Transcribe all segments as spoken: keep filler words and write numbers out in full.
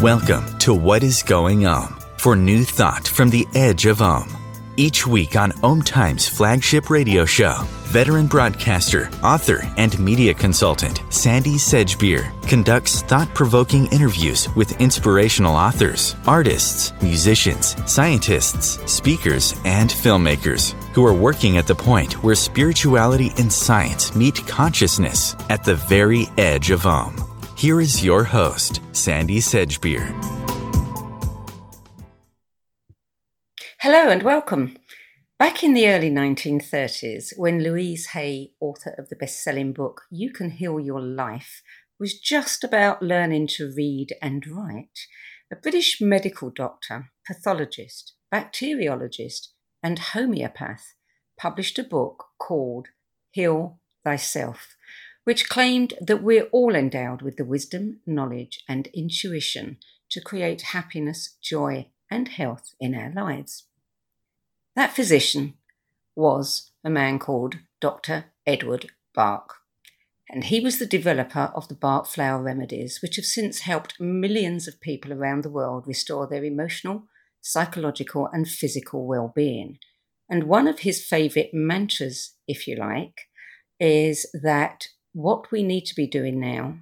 Welcome to What is Going Om for new thought from the edge of Om. Each week on Om Times flagship radio show, veteran broadcaster, author, and media consultant Sandy Sedgbeer conducts thought-provoking interviews with inspirational authors, artists, musicians, scientists, speakers, and filmmakers who are working at the point where spirituality and science meet consciousness at the very edge of Om. Here is your host, Sandy Sedgbeer. Hello and welcome. Back in the early nineteen thirties, when Louise Hay, author of the best-selling book You Can Heal Your Life, was just about learning to read and write, a British medical doctor, pathologist, bacteriologist, and homeopath published a book called Heal Thyself, which claimed that we're all endowed with the wisdom, knowledge, and intuition to create happiness, joy, and health in our lives. That physician was a man called Doctor Edward Bach, and he was the developer of the Bach flower remedies, which have since helped millions of people around the world restore their emotional, psychological, and physical well-being. And one of his favourite mantras, if you like, is that what we need to be doing now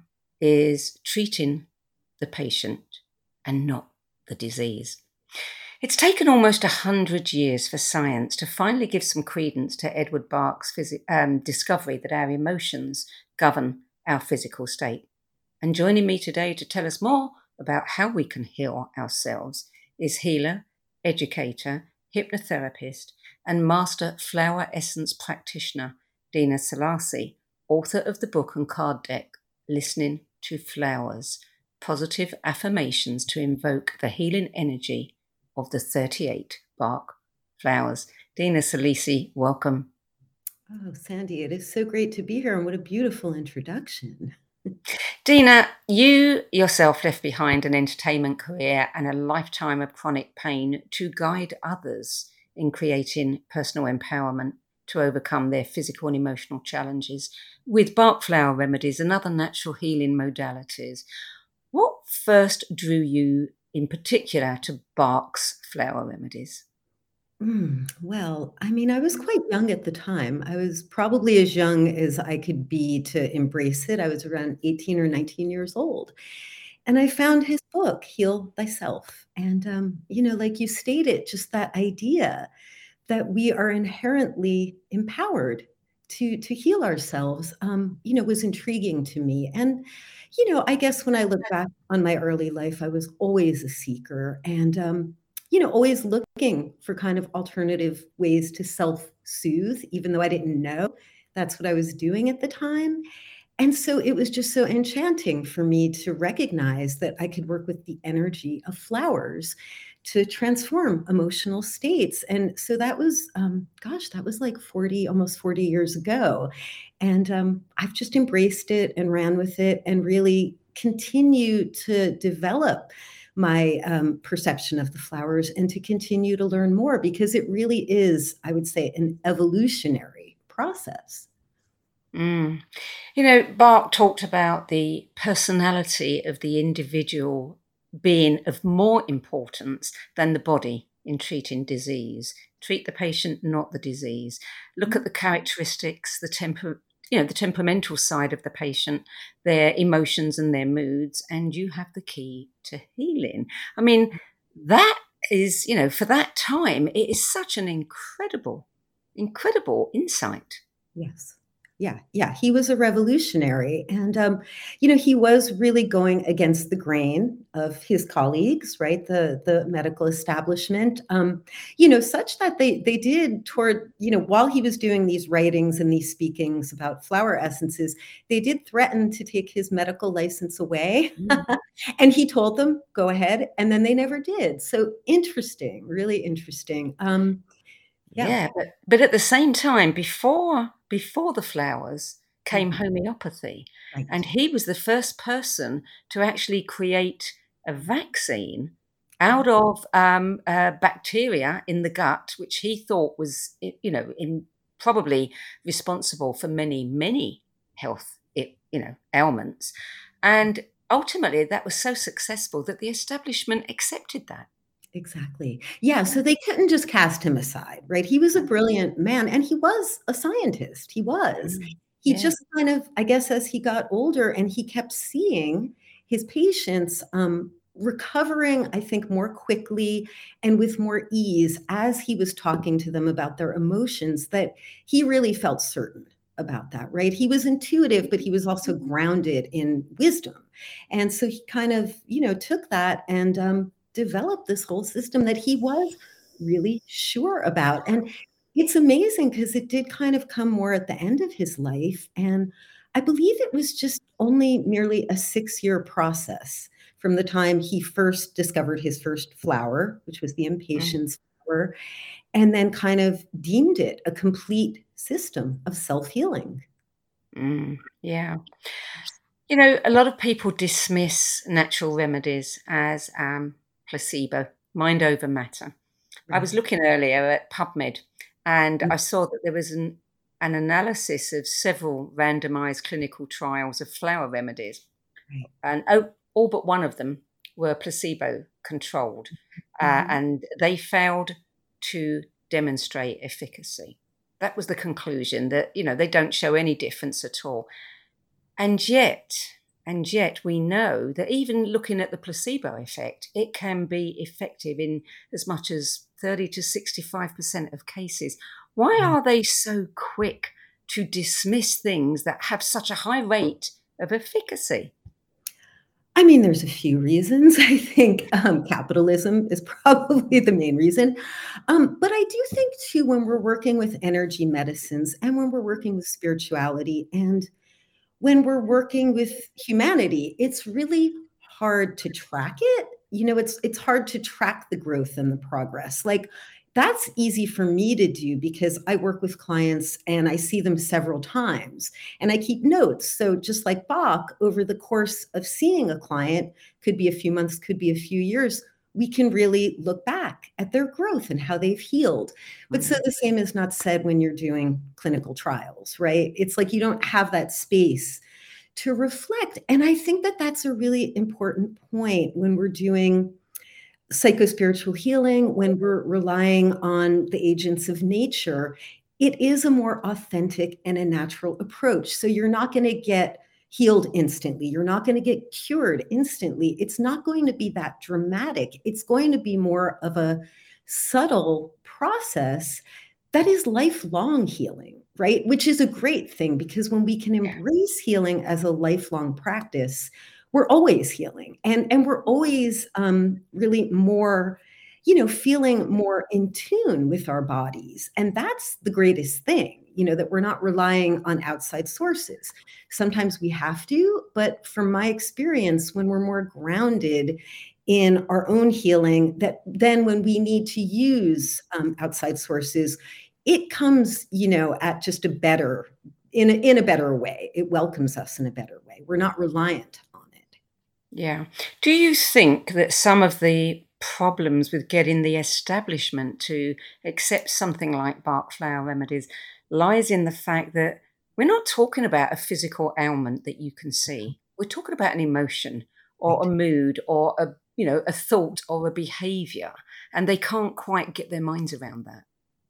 is treating the patient and not the disease. It's taken almost a hundred years for science to finally give some credence to Edward Bach's phys- um, discovery that our emotions govern our physical state. And joining me today to tell us more about how we can heal ourselves is healer, educator, hypnotherapist, and master flower essence practitioner, Dina Selassie, author of the book and card deck, Listening to Flowers, Positive Affirmations to Invoke the Healing Energy of the thirty-eight Bach flowers. Dina Selassie, welcome. Oh, Sandy, it is so great to be here, and what a beautiful introduction. Dina, you yourself left behind an entertainment career and a lifetime of chronic pain to guide others in creating personal empowerment to overcome their physical and emotional challenges with Bach flower remedies and other natural healing modalities. What first drew you in particular to Bach's flower remedies? Mm, well, I mean, I was quite young at the time. I was probably as young as I could be to embrace it. I was around eighteen or nineteen years old. And I found his book, Heal Thyself. And, um, you know, like you stated, just that idea that we are inherently empowered to, to heal ourselves, um, you know, was intriguing to me. And, you know, I guess when I look back on my early life, I was always a seeker and, um, you know, always looking for kind of alternative ways to self-soothe, even though I didn't know that's what I was doing at the time. And so it was just so enchanting for me to recognize that I could work with the energy of flowers to transform emotional states. And so that was, um, gosh, that was like forty, almost forty years ago. And um, I've just embraced it and ran with it and really continue to develop my um, perception of the flowers and to continue to learn more because it really is, I would say, an evolutionary process. Mm. You know, Bach talked about the personality of the individual being of more importance than the body in treating disease. Treat the patient, not the disease. Look at the characteristics, the temper, you know, the temperamental side of the patient, their emotions and their moods, and you have the key to healing. I mean, that is, you know, for that time, it is such an incredible, incredible insight. Yes. Yeah, yeah, he was a revolutionary. And, um, you know, he was really going against the grain of his colleagues, right? The the medical establishment, um, you know, such that they they did toward, you know, while he was doing these writings and these speakings about flower essences, they did threaten to take his medical license away. Mm. And he told them, go ahead. And then they never did. So interesting, really interesting. Um, yeah. Yeah, but but at the same time, before before the flowers came Mhm. homeopathy, Right. and he was the first person to actually create a vaccine out of um, uh, bacteria in the gut, which he thought was, i- you know, in probably responsible for many many health, i- you know, ailments. And ultimately that was so successful that the establishment accepted that. Exactly. Yeah, so they couldn't just cast him aside, right? He was a brilliant man, and he was a scientist. He was. Mm, He yeah. just kind of, I guess, as he got older and he kept seeing his patients um, recovering, I think, more quickly and with more ease as he was talking to them about their emotions, that he really felt certain about that, right? He was intuitive, but he was also grounded in wisdom. And so he kind of, you know, took that and um, developed this whole system that he was really sure about. And it's amazing because it did kind of come more at the end of his life. And I believe it was just only merely a six year process from the time he first discovered his first flower, which was the Mm, impatiens flower, and then kind of deemed it a complete system of self healing. mm, yeah. You know, a lot of people dismiss natural remedies as um, placebo, mind over matter. I was Right. looking earlier at PubMed and Mm, I saw that there was an, an analysis of several randomized clinical trials of flower remedies, right. and oh, all but one of them were placebo controlled, uh, Mhm. and they failed to demonstrate efficacy. That was the conclusion, that, you know, they don't show any difference at all. And yet, and yet we know that even looking at the placebo effect, it can be effective in as much as thirty to sixty-five percent of cases. Why Yeah. are they so quick to dismiss things that have such a high rate of efficacy? I mean, there's a few reasons. I think um, capitalism is probably the main reason. Um, but I do think, too, when we're working with energy medicines and when we're working with spirituality and when we're working with humanity, it's really hard to track it. You know, it's it's hard to track the growth and the progress. Like that's easy for me to do because I work with clients and I see them several times and I keep notes. So just like Bach, over the course of seeing a client, could be a few months, could be a few years, we can really look back at their growth and how they've healed. But so Mm, the same is not said when you're doing clinical trials, right? It's like you don't have that space to reflect. And I think that that's a really important point when we're doing psychospiritual healing, when we're relying on the agents of nature. It is a more authentic and a natural approach. So you're not going to get healed instantly. You're not going to get cured instantly. It's not going to be that dramatic. It's going to be more of a subtle process that is lifelong healing, right? Which is a great thing because when we can yeah. embrace healing as a lifelong practice, we're always healing and and we're always um, really more, you know, feeling more in tune with our bodies, and that's the greatest thing, you know, that we're not relying on outside sources. Sometimes we have to, but from my experience, when we're more grounded in our own healing, that then when we need to use um, outside sources, it comes, you know, at just a better in a, in a better way. It welcomes us in a better way. We're not reliant on it. Yeah. Do you think that some of the problems with getting the establishment to accept something like Bach flower remedies lies in the fact that we're not talking about a physical ailment that you can see. We're talking about an emotion or a Right. mood or a, you know, a thought or a behavior, and they can't quite get their minds around that.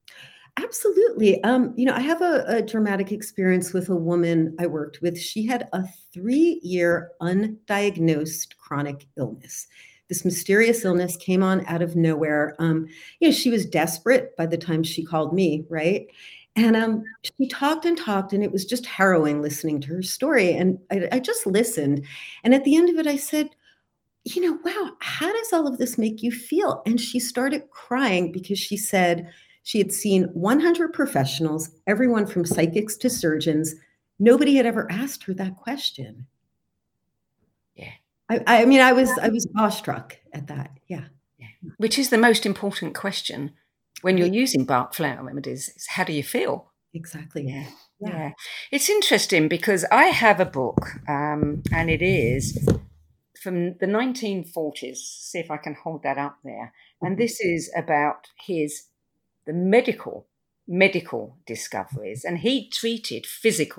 Absolutely. Um, you know, I have a, a dramatic experience with a woman I worked with. She had a three year undiagnosed chronic illness. This mysterious illness came on out of nowhere. Um, you know, she was desperate by the time she called me, right? And um, she talked and talked, and it was just harrowing listening to her story. And I, I just listened. And at the end of it, I said, you know, wow, how does all of this make you feel? And she started crying because she said she had seen one hundred professionals, everyone from psychics to surgeons. Nobody had ever asked her that question. Yeah. I, I mean, I was I was awestruck at that. Yeah, Yeah. Which is the most important question when you're right. using Bach flower remedies, is how do you feel? Exactly. Yeah, Yeah. yeah. It's interesting because I have a book, um, and it is from the nineteen forties. See if I can hold that up there. And Mhm. this is about his the medical medical discoveries, and he treated physical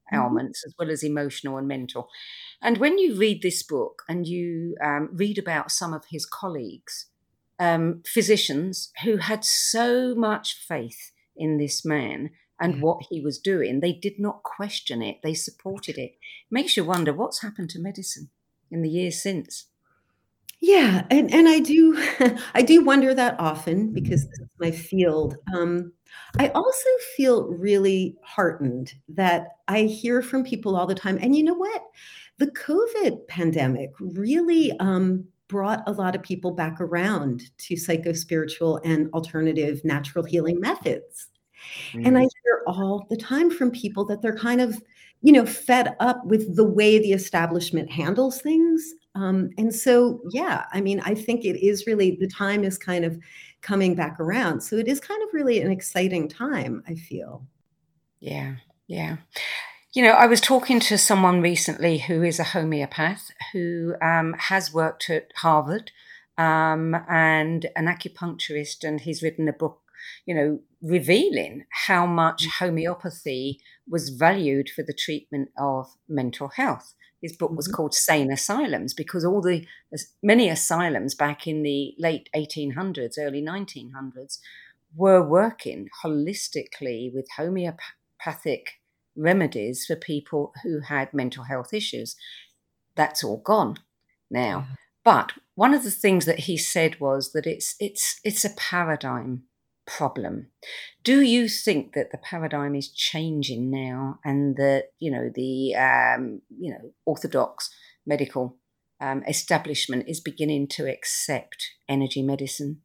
Mhm. ailments as well as emotional and mental. And when you read this book and you um, read about some of his colleagues, um, physicians who had so much faith in this man and Yeah. what he was doing, they did not question it, they supported it. Makes you wonder what's happened to medicine in the years since. Yeah, and and I do I do wonder that often because this is my field. Um, I also feel really heartened that I hear from people all the time, and you know what? The COVID pandemic really, um, brought a lot of people back around to psychospiritual and alternative natural healing methods. And I Mm. hear all the time from people that they're kind of, you know, fed up with the way the establishment handles things. Um, and so, yeah, I mean, I think it is really the time is kind of coming back around. So it is kind of really an exciting time, I feel. Yeah, yeah. You know, I was talking to someone recently who is a homeopath who um, has worked at Harvard um, and an acupuncturist, and he's written a book, you know, revealing how much homeopathy was valued for the treatment of mental health. His book was Mhm. called Sane Asylums because all the as many asylums back in the late eighteen hundreds, early nineteen hundreds were working holistically with homeopathic remedies for people who had mental health issues. That's all gone now. Yeah. But one of the things that he said was that it's it's it's a paradigm problem. Do you think that the paradigm is changing now, and that you know the um, you know orthodox medical um, establishment is beginning to accept energy medicine?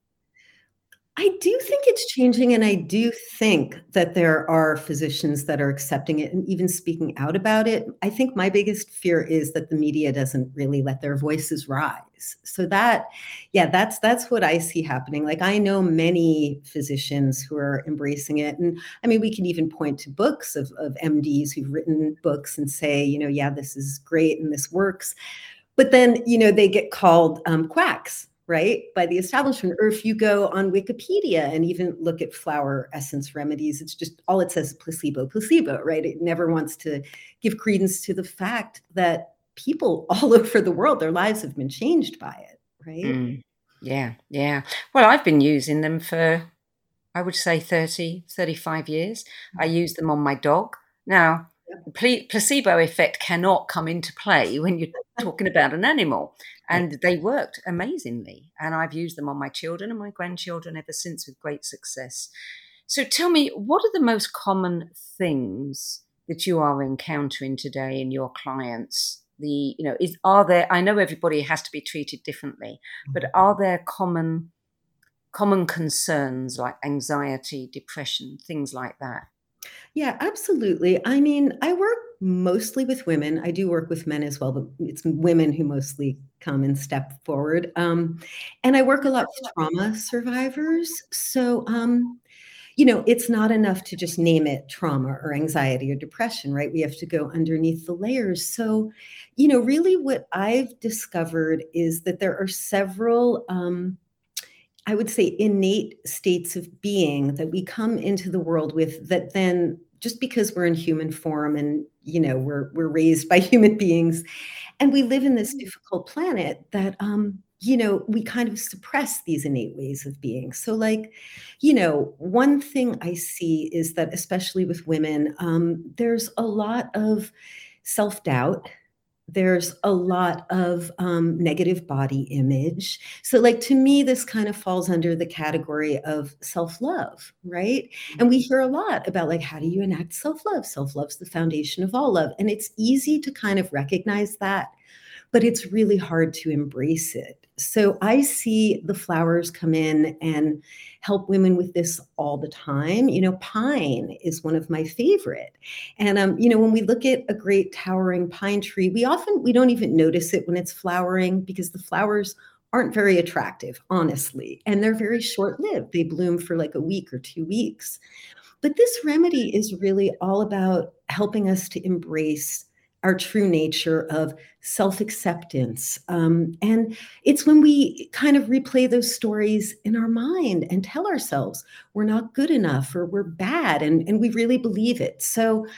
I do think it's changing, and I do think that there are physicians that are accepting it and even speaking out about it. I think my biggest fear is that the media doesn't really let their voices rise. So that yeah, that's that's what I see happening. Like, I know many physicians who are embracing it, and, I mean, we can even point to books of of M Ds who've written books and say, you know, "Yeah, this is great and this works." But then, you know, they get called, um, quacks, right, by the establishment. Or if you go on Wikipedia and even look at flower essence remedies, it's just all it says is placebo, placebo, right? It never wants to give credence to the fact that people all over the world, their lives have been changed by it, right? Mm. Yeah, yeah. Well, I've been using them for, I would say thirty, thirty-five years. I use them on my dog. Now, Yep. the ple placebo effect cannot come into play when you're talking about an animal, Right. and they worked amazingly, and I've used them on my children and my grandchildren ever since with great success. So tell me, what are the most common things that you are encountering today in your clients? The, you know, is are there, I know everybody has to be treated differently, but are there common common concerns like anxiety, depression, things like that? Yeah, absolutely. I mean, I work mostly with women. I do work with men as well, but it's women who mostly come and step forward. Um, and I work a lot with trauma survivors. So, um, you know, it's not enough to just name it trauma or anxiety or depression, right? We have to go underneath the layers. So, you know, really what I've discovered is that there are several, um, I would say, innate states of being that we come into the world with that then just because we're in human form and, you know, we're we're raised by human beings and we live in this difficult planet that, um, you know, we kind of suppress these innate ways of being. So, like, you know, one thing I see is that, especially with women, um, there's a lot of self doubt. There's a lot of um, negative body image. So, like, to me, this kind of falls under the category of self love, right? And we hear a lot about, like, how do you enact self love? Self love's the foundation of all love. And it's easy to kind of recognize that, but it's really hard to embrace it. So I see the flowers come in and help women with this all the time. You know, pine is one of my favorite. And um, you know, when we look at a great towering pine tree, we often we don't even notice it when it's flowering because the flowers aren't very attractive, honestly, and they're very short-lived. They bloom for like a week or two weeks. But this remedy is really all about helping us to embrace our true nature of self acceptance. Um, and it's when we kind of replay those stories in our mind and tell ourselves we're not good enough or we're bad, and, and we really believe it. So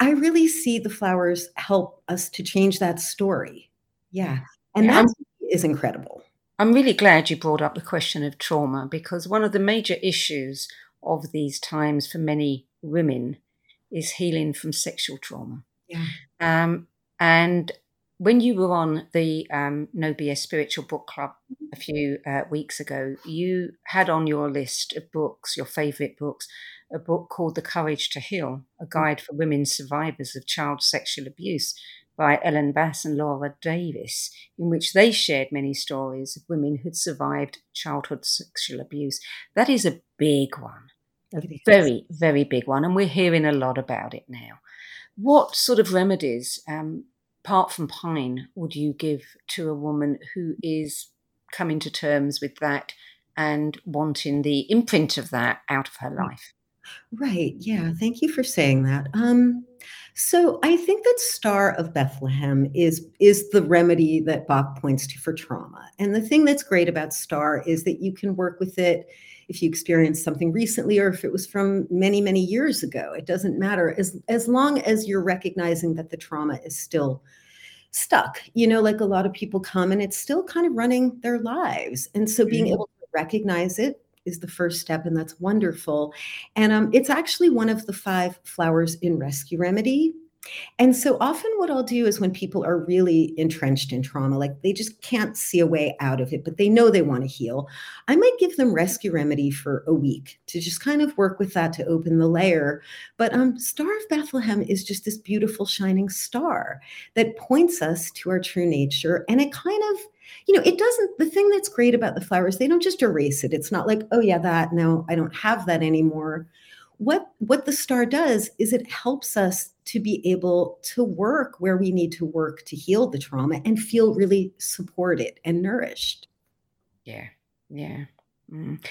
I really see the flowers help us to change that story. Yeah, Yeah. and Yeah, that I'm is incredible. I'm really glad you brought up the question of trauma because one of the major issues of these times for many women is healing from sexual trauma. Yeah. Um, and when you were on the um, No B S Spiritual Book Club a few uh, weeks ago, you had on your list of books, your favourite books, a book called The Courage to Heal, a guide for women survivors of child sexual abuse by Ellen Bass and Laura Davis, in which they shared many stories of women who'd survived childhood sexual abuse. That is a big one, a It is. very, very big one, and we're hearing a lot about it now. What sort of remedies, um, apart from pine, would you give to a woman who is coming to terms with that and wanting the imprint of that out of her life? Right, yeah, thank you for saying that. Um, so I think that Star of Bethlehem is is the remedy that Bach points to for trauma. And the thing that's great about Star is that you can work with it if you experienced something recently or if it was from many, many years ago. It doesn't matter as as long as you're recognizing that the trauma is still stuck. You know, like a lot of people come and it's still kind of running their lives. And so being Mm. able to recognize it is the first step, and that's wonderful. And um, it's actually one of the five flowers in Rescue Remedy. And so often what I'll do is when people are really entrenched in trauma, like they just can't see a way out of it, but they know they want to heal, I might give them Rescue Remedy for a week to just kind of work with that to open the layer. But um, Star of Bethlehem is just this beautiful shining star that points us to our true nature. And it kind of, you know, it doesn't, the thing that's great about the flowers, they don't just erase it. It's not like, oh yeah, that, no, I don't have that anymore. What what the star does is it helps us to be able to work where we need to work to heal the trauma and feel really supported and nourished. Yeah, yeah. Mm.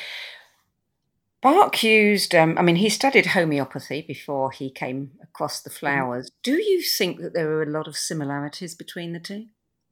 Bach used, um, I mean, he studied homeopathy before he came across the Mhm. flowers. Do you think that there are a lot of similarities between the two?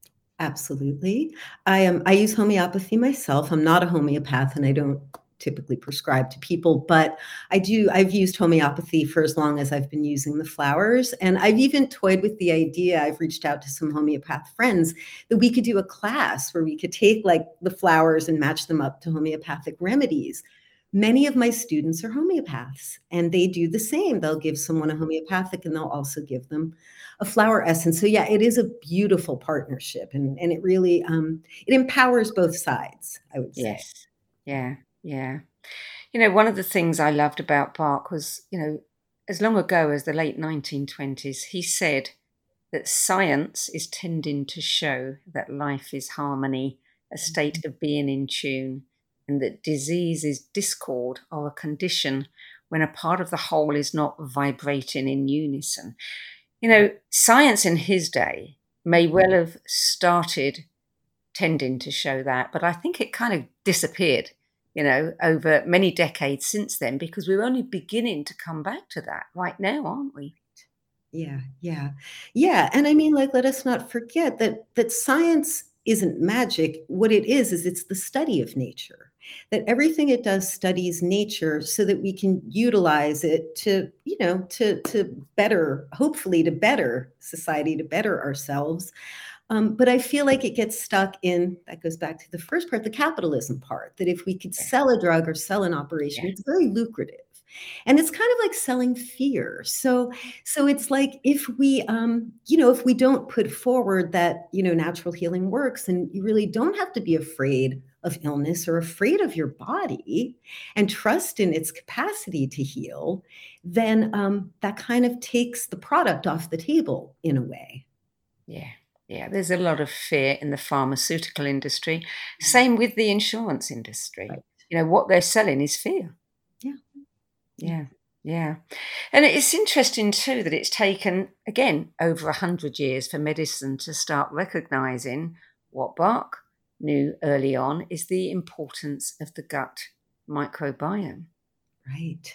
Absolutely. I am I use homeopathy myself. I'm not a homeopath and I don't typically prescribe to people, but I do I've used homeopathy for as long as I've been using the flowers. And I've even toyed with the idea. I've reached out to some homeopath friends that we could do a class where we could take like the flowers and match them up to homeopathic remedies. Many of my students are homeopaths and they do the same. They'll give someone a homeopathic and they'll also give them a flower essence. So yeah, it is a beautiful partnership and, and it really um, it empowers both sides, I would say. Yes. Yeah, yeah. You know, one of the things I loved about Bach was, you know, as long ago as the late nineteen twenties, he said that science is tending to show that life is harmony, a state of being in tune, and that disease is discord or a condition when a part of the whole is not vibrating in unison. You know, science in his day may well have started tending to show that, but I think it kind of disappeared, you know, over many decades since then because we're only beginning to come back to that right now, aren't we? Yeah, yeah. Yeah, and I mean, like, let us not forget that that science isn't magic. What it is, is it's the study of nature. That everything it does studies nature so that we can utilize it to, you know, to to better, hopefully to better society, to better ourselves. Um, but I feel like it gets stuck in, that goes back to the first part, the capitalism part, that if we could Yeah, sell a drug or sell an operation, yeah, it's very lucrative. And it's kind of like selling fear. So so it's like if we um, you know, if we don't put forward that, you know, natural healing works and you really don't have to be afraid of illness or afraid of your body and trust in its capacity to heal, then um, that kind of takes the product off the table in a way. yeah. Yeah, there's a lot of fear in the pharmaceutical industry. Same with the insurance industry. Right. You know, what they're selling is fear. Yeah. Yeah. Yeah, yeah. And it's interesting too that it's taken, again, over a hundred years for medicine to start recognizing what Bach knew early on is the importance of the gut microbiome. Right.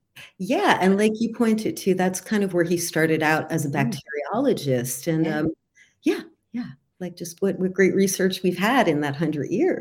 Yeah, and like you pointed to, that's kind of where he started out as a Mm, bacteriologist, and, yeah, um, yeah, yeah, like just what what great research we've had in that hundred years.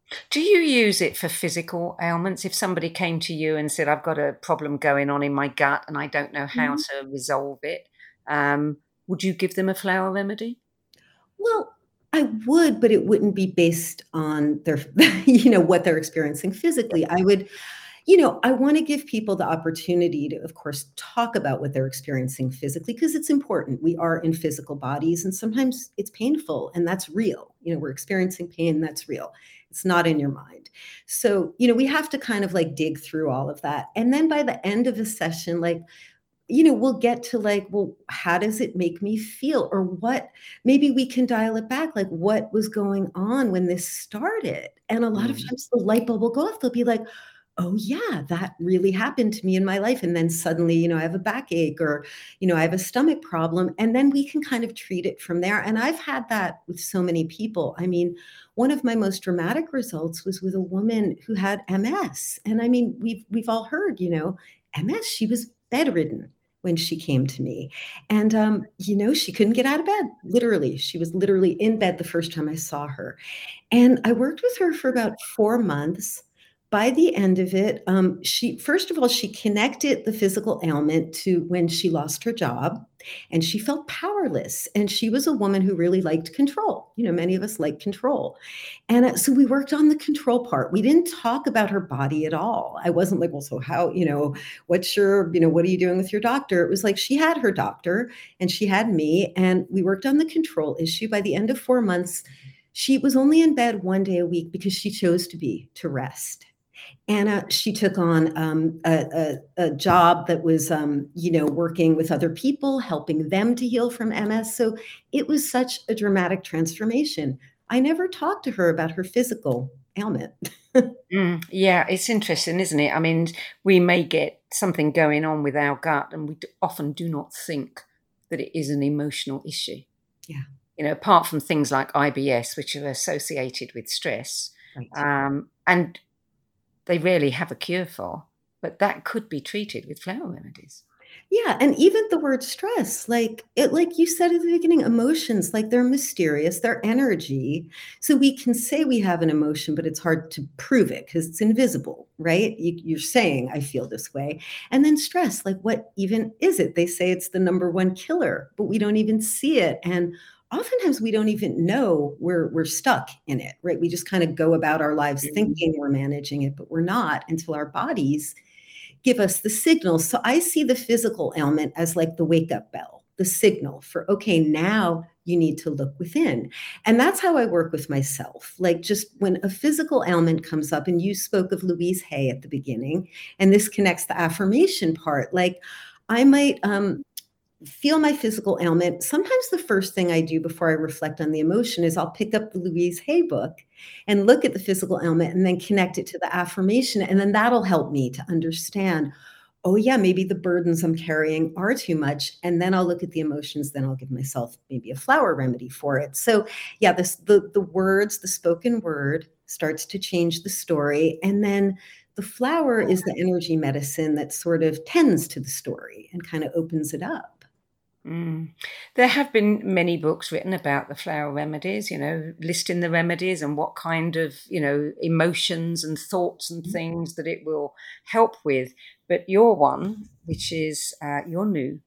Do you use it for physical ailments? If somebody came to you and said, "I've got a problem going on in my gut and I don't know how Mhm. to resolve it," um, would you give them a flower remedy? Well, I would, but it wouldn't be based on their you know, what they're experiencing physically. I would you know, I wanna give people the opportunity to, of course, talk about what they're experiencing physically because it's important. We are in physical bodies, and sometimes it's painful, and that's real. You know, we're experiencing pain, that's real. It's not in your mind. So, you know, we have to kind of, like, dig through all of that, and then by the end of a session, like, you know, we'll get to like, well, how does it make me feel? Or what, maybe we can dial it back. Like, what was going on when this started? And a lot of Mm. times the light bulb will go off. They'll be like, oh, yeah, that really happened to me in my life. And then suddenly, you know, I have a backache or, you know, I have a stomach problem. And then we can kind of treat it from there. And I've had that with so many people. I mean, one of my most dramatic results was with a woman who had M S. And I mean, we've we've all heard, you know, M S, she was bedridden when she came to me. And, um, you know, she couldn't get out of bed, literally. She was literally in bed the first time I saw her. And I worked with her for about four months. By the end of it, um, she first of all, she connected the physical ailment to when she lost her job, and she felt powerless, and she was a woman who really liked control. You know, many of us like control. And, uh, so we worked on the control part. We didn't talk about her body at all. I wasn't like, "Well, so how you know, what's your you know, what are you doing with your doctor?" It was like she had her doctor, and she had me, and we worked on the control issue. By the end of four months, she was only in bed one day a week because she chose to be, to rest. And, uh, she took on, um, a a a job that was, um, you know, working with other people, helping them to heal from M S, so it was such a dramatic transformation. I never talked to her about her physical ailment. Mm, yeah, it's interesting, isn't it? I mean, we may get something going on with our gut, and we d- often do not think that it is an emotional issue. Yeah, You know, apart from things like I B S, which are associated with stress, right. um, and they rarely have a cure for, but that could be treated with flower remedies. Yeah, and even the word stress, like it like you said at the beginning, emotions, like they're mysterious, they're energy. So we can say we have an emotion, but it's hard to prove it because it's invisible, right? You, you're saying, I feel this way. And then stress, like what even is it? They say it's the number one killer, but we don't even see it. And oftentimes we don't even know we're we're stuck in it, right? We just kind of go about our lives Mm. thinking we're managing it, but we're not until our bodies give us the signals. So I see the physical ailment as like the wake up bell, the signal for, okay, now you need to look within. And that's how I work with myself. Like just when a physical ailment comes up, and you spoke of Louise Hay at the beginning, and this connects the affirmation part, like I might um, feel my physical ailment. Sometimes the first thing I do before I reflect on the emotion is I'll pick up the Louise Hay book and look at the physical ailment and then connect it to the affirmation. And then that'll help me to understand, oh, yeah, maybe the burdens I'm carrying are too much. And then I'll look at the emotions, then I'll give myself maybe a flower remedy for it. So, yeah, this the the words, the spoken word starts to change the story. And then the flower is the energy medicine that sort of tends to the story and kind of opens it up. Mm. There have been many books written about the flower remedies, you know, listing the remedies and what kind of, you know, emotions and thoughts and things that it will help with. But your one, which is uh, your new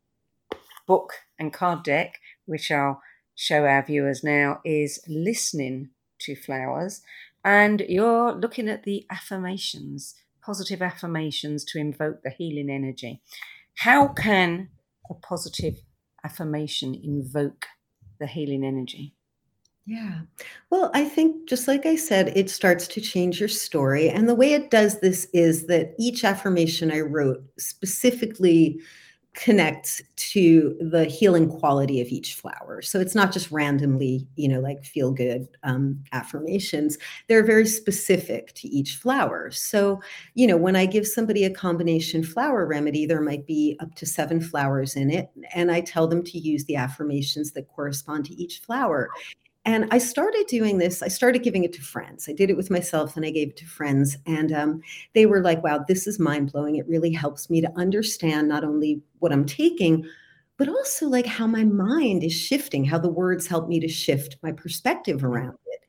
book and card deck, which I'll show our viewers now, is Listening to Flowers. And you're looking at the affirmations, positive affirmations to invoke the healing energy. How can a positive affirmation invoke the healing energy? Yeah. Well, I think just like I said, it starts to change your story. And the way it does this is that each affirmation I wrote specifically connects to the healing quality of each flower. So it's not just randomly, you know, like feel good um, affirmations. They're very specific to each flower. So, you know, when I give somebody a combination flower remedy, there might be up to seven flowers in it. And I tell them to use the affirmations that correspond to each flower. And I started doing this, I started giving it to friends. I did it with myself and I gave it to friends. And um, they were like, wow, this is mind blowing. It really helps me to understand not only what I'm taking, but also like how my mind is shifting, how the words help me to shift my perspective around it.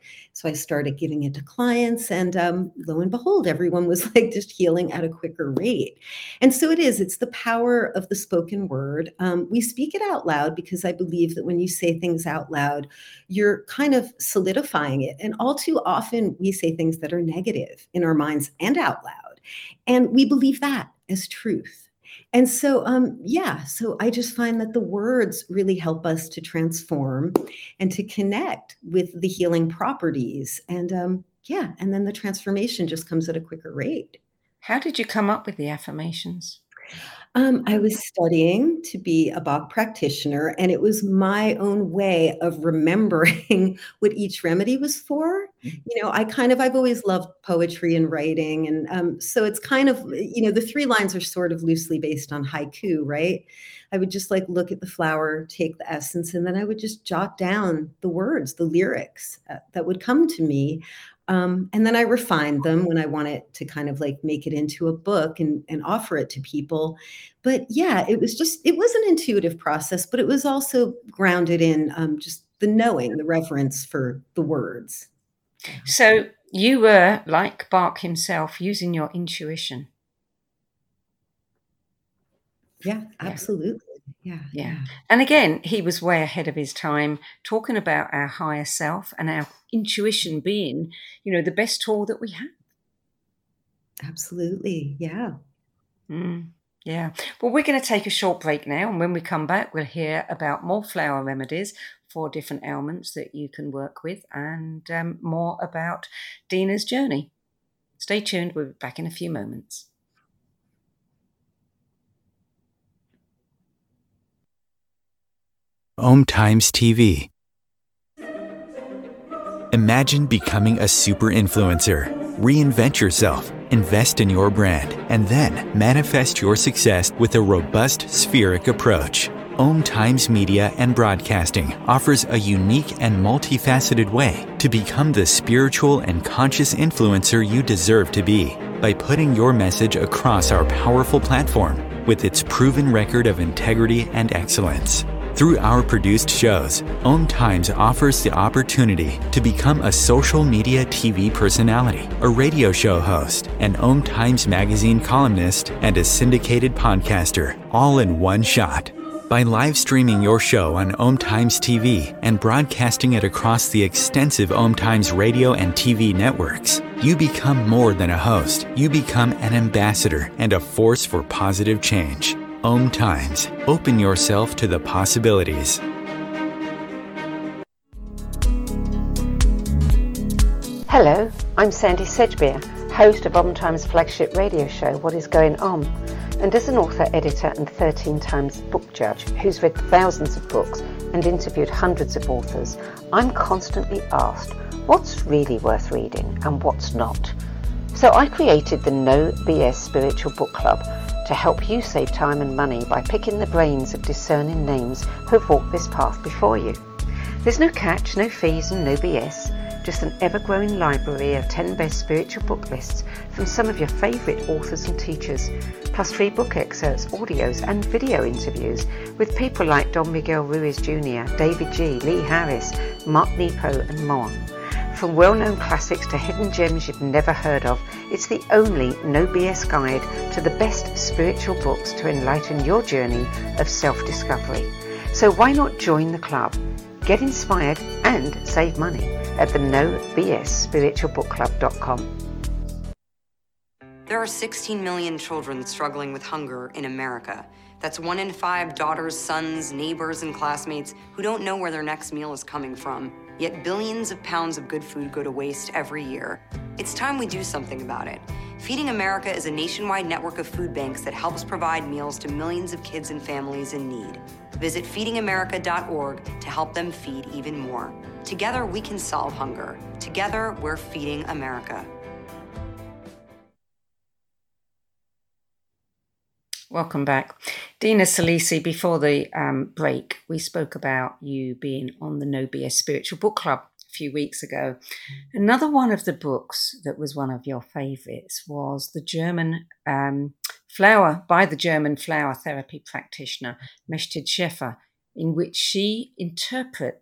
So I started giving it to clients, and um, lo and behold, everyone was like just healing at a quicker rate. And so it is, it's the power of the spoken word. Um, we speak it out loud because I believe that when you say things out loud, you're kind of solidifying it. And all too often, we say things that are negative in our minds and out loud. And we believe that as truth. And so, um, yeah, so I just find that the words really help us to transform and to connect with the healing properties. And um, yeah, and then the transformation just comes at a quicker rate. How did you come up with the affirmations? Um, I was studying to be a Bach practitioner, and it was my own way of remembering what each remedy was for. You know, I kind of, I've always loved poetry and writing. And um, so it's kind of, you know, the three lines are sort of loosely based on haiku, right? I would just like look at the flower, take the essence, and then I would just jot down the words, the lyrics uh, that would come to me. Um, and then I refined them when I wanted to kind of like make it into a book and, and offer it to people. But yeah, it was just, it was an intuitive process, but it was also grounded in um, just the knowing, the reverence for the words. So you were, like Bach himself, using your intuition. Yeah, absolutely. Yeah, yeah. yeah. And again, he was way ahead of his time, talking about our higher self and our intuition being, you know, the best tool that we have. Absolutely. Yeah. Mm, yeah. Well, we're going to take a short break now. And when we come back, we'll hear about more flower remedies for different ailments that you can work with, and um, more about Dina's journey. Stay tuned. We'll be back in a few moments. Om Times T V. Imagine becoming a super influencer. Reinvent yourself, invest in your brand, and then manifest your success with a robust spheric approach. Om Times Media and Broadcasting offers a unique and multifaceted way to become the spiritual and conscious influencer you deserve to be by putting your message across our powerful platform with its proven record of integrity and excellence. Through our produced shows, Om Times offers the opportunity to become a social media T V personality, a radio show host, an Om Times magazine columnist, and a syndicated podcaster, all in one shot. By live streaming your show on Om Times T V and broadcasting it across the extensive Om Times radio and T V networks, you become more than a host. You become an ambassador and a force for positive change. Om Times. Open yourself to the possibilities. Hello, I'm Sandy Sedgbeer, host of Om Times' flagship radio show, What Is Going On? And as an author, editor, and thirteen times book judge who's read thousands of books and interviewed hundreds of authors, I'm constantly asked what's really worth reading and what's not. So I created the No B S Spiritual Book Club to help you save time and money by picking the brains of discerning names who have walked this path before you. There's no catch, no fees, and no B S, just an ever-growing library of ten best spiritual book lists from some of your favourite authors and teachers, plus free book excerpts, audios, and video interviews with people like Don Miguel Ruiz Junior, David G., Lee Harris, Mark Nepo, and more. From well-known classics to hidden gems you've never heard of, it's the only no B S guide to the best spiritual books to enlighten your journey of self-discovery. So why not join the club? Get inspired and save money at the no b s spiritual book club dot com. There are sixteen million children struggling with hunger in America. That's one in five daughters, sons, neighbors, and classmates who don't know where their next meal is coming from. Yet billions of pounds of good food go to waste every year. It's time we do something about it. Feeding America is a nationwide network of food banks that helps provide meals to millions of kids and families in need. Visit feeding america dot org to help them feed even more. Together, we can solve hunger. Together, we're feeding America. Welcome back. Dina Salisi, before the um, break, we spoke about you being on the No B S Spiritual Book Club a few weeks ago. Another one of the books that was one of your favourites was the German um, flower, by the German flower therapy practitioner, Mechthild Schäfer, in which she interprets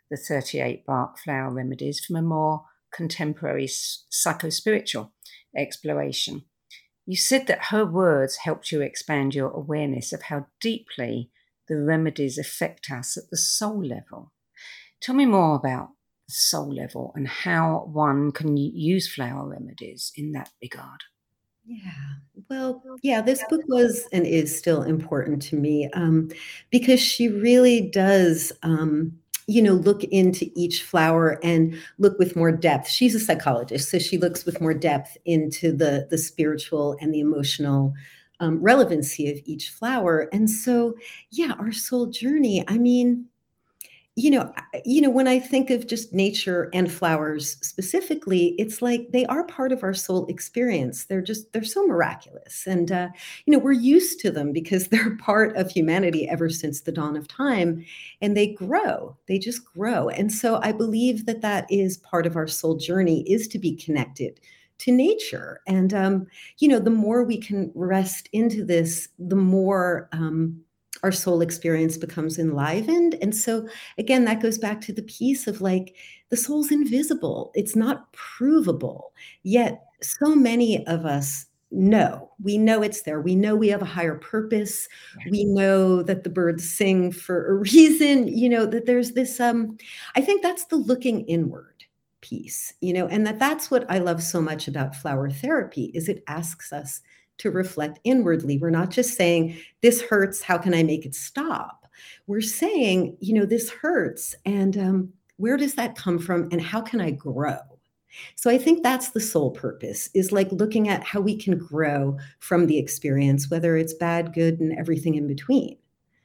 the thirty-eight Bark Flower Remedies from a more contemporary psychospiritual exploration. You said that her words helped you expand your awareness of how deeply the remedies affect us at the soul level. Tell me more about the soul level and how one can use flower remedies in that regard. Yeah. Well, yeah, this book was and is still important to me um, because she really does, um, you know, look into each flower and look with more depth. She's a psychologist, so she looks with more depth into the the spiritual and the emotional um, relevancy of each flower. And so, yeah, our soul journey. I mean, you know, I you know, when I think of just nature and flowers specifically, it's like they are part of our soul experience. They're just they're so miraculous, and, uh, you know, we're used to them because they're part of humanity ever since the dawn of time, and they grow. They just grow, and so I believe that that is part of our soul journey, is to be connected to nature, and, um, you know, the more we can rest into this, the more, um, our soul experience becomes enlivened, and so again, that goes back to the piece of like the soul's invisible. It's not provable. Yet so many of us know. We know it's there. We know we have a higher purpose. We know that the birds sing for a reason, you know, that there's this um I think that's the looking inward piece, you know, and that that's what I love so much about flower therapy is it asks us to reflect inwardly. We're not just saying this hurts, how can I make it stop? We're saying, you know, this hurts, and um, where does that come from, and how can I grow? So I think that's the soul purpose, is like looking at how we can grow from the experience, whether it's bad, good, and everything in between.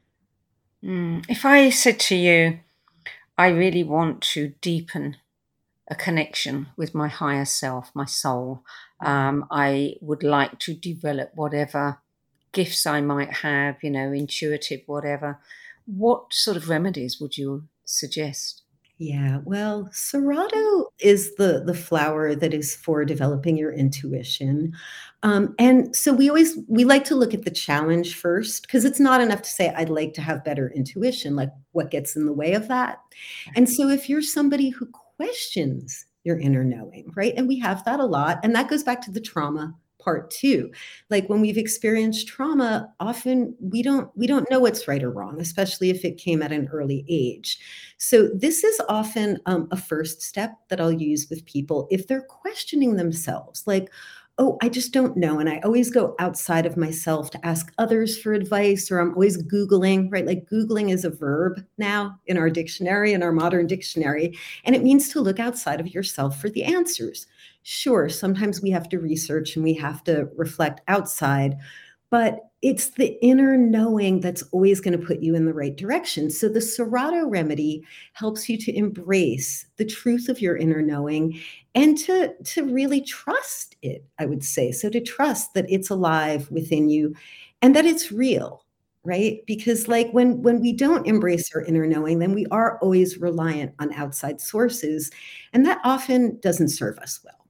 Mm. If I said to you, I really want to deepen a connection with my higher self, my soul, um, I would like to develop whatever gifts I might have, you know, intuitive, whatever. What sort of remedies would you suggest? Yeah, well, Serato is the the flower that is for developing your intuition. Um, and so we always we like to look at the challenge first because it's not enough to say I'd like to have better intuition, like what gets in the way of that. And so if you're somebody who questions your inner knowing, right? And we have that a lot, and that goes back to the trauma part too. Like when we've experienced trauma, often we don't we don't know what's right or wrong, especially if it came at an early age. So this is often um, a first step that I'll use with people if they're questioning themselves, like, oh, I just don't know. And I always go outside of myself to ask others for advice, or I'm always Googling, right? Like Googling is a verb now in our dictionary, in our modern dictionary, and it means to look outside of yourself for the answers. Sure, sometimes we have to research and we have to reflect outside, but it's the inner knowing that's always going to put you in the right direction. So the Serato remedy helps you to embrace the truth of your inner knowing and to, to really trust it, I would say. So to trust that it's alive within you and that it's real, right? Because like when when we don't embrace our inner knowing, then we are always reliant on outside sources, and that often doesn't serve us well.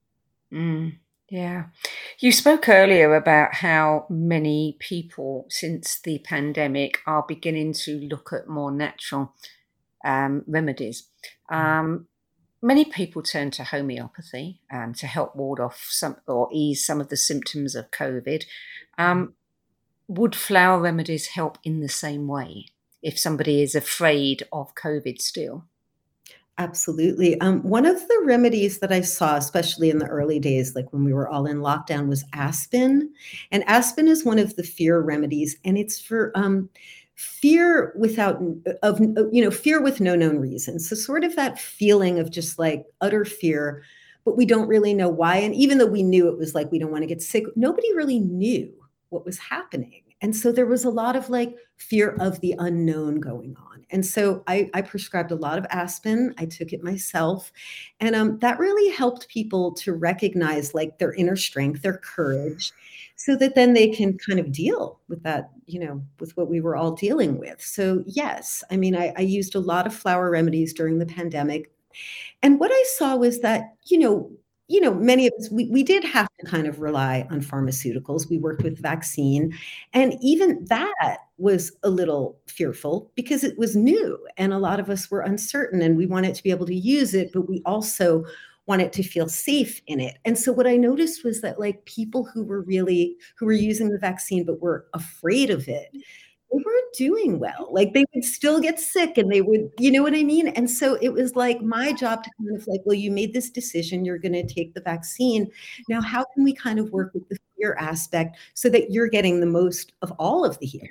Mm, yeah. You spoke earlier about how many people since the pandemic are beginning to look at more natural um, remedies. Um, many people turn to homeopathy um, to help ward off some or ease some of the symptoms of COVID. Um, would flower remedies help in the same way if somebody is afraid of COVID still? Absolutely. Um, one of the remedies that I saw, especially in the early days, like when we were all in lockdown, was aspen. And aspen is one of the fear remedies, and it's for um, fear without of you know fear with no known reason. So sort of that feeling of just like utter fear, but we don't really know why. And even though we knew it was like we don't want to get sick, nobody really knew what was happening. And so there was a lot of like fear of the unknown going on. And so I, I prescribed a lot of aspen. I took it myself. And um, that really helped people to recognize like their inner strength, their courage, so that then they can kind of deal with that, you know, with what we were all dealing with. So yes, I mean, I, I used a lot of flower remedies during the pandemic. And what I saw was that, you know, you know, many of us, we, we did have to kind of rely on pharmaceuticals. We worked with vaccine. And even that was a little fearful because it was new and a lot of us were uncertain and we wanted to be able to use it, but we also wanted to feel safe in it. And so what I noticed was that like people who were really, who were using the vaccine but were afraid of it, they weren't doing well. Like they would still get sick and they would, you know what I mean? And so it was like my job to kind of like, well, you made this decision, you're going to take the vaccine. Now, how can we kind of work with the fear aspect so that you're getting the most of all of the healing?